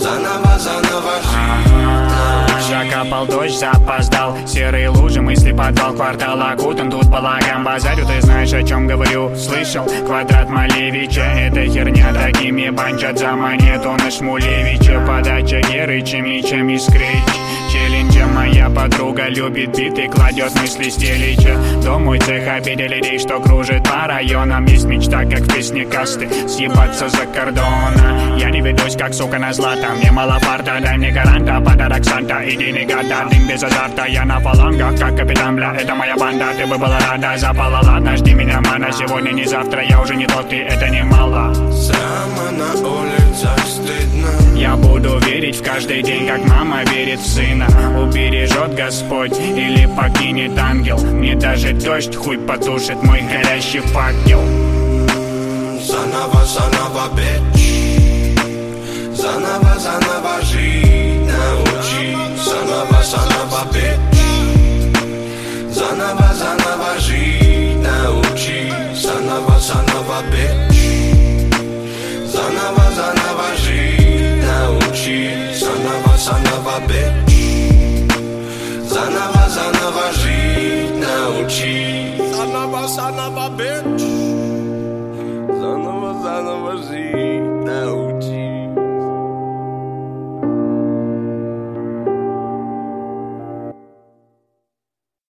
Заново жить. Закапал дождь, запоздал. Серые лужи, мысли подвал, квартал окутан. Тут по лагам базарю, ты знаешь, о чем говорю. Слышал, квадрат Малевича, это херня. Такими банчат за монету на Шмулевича. Подача Герыча, мечем и скрыть. Челленджа моя подруга любит биты, кладет мысли стелича. Дом мой цех обидели людей, что кружит по районам. Есть мечта, как в песне касты, съебаться за кордона. Я не ведусь, как сука на злато. Мне мало фарта, дай мне гаранта. Подарок Санта, иди не года. Дым без азарта, я на фалангах, как капитан, бля. Это моя банда, ты бы была рада. Запала, ладно, жди меня, мана. Сегодня не завтра, я уже не тот, и это немало. Сама на улицах стыдно. Я буду верить в каждый день, как мама верит в сына. Убережет Господь или покинет ангел. Мне даже дождь хуй потушит мой горящий факел. Заново, бич. Заново жить научи. Заново, бич. Заново жить научи. Заново, бич. Заново жить научи. Заново, бич. Заново жить научи. Заново, бич. Заново жить.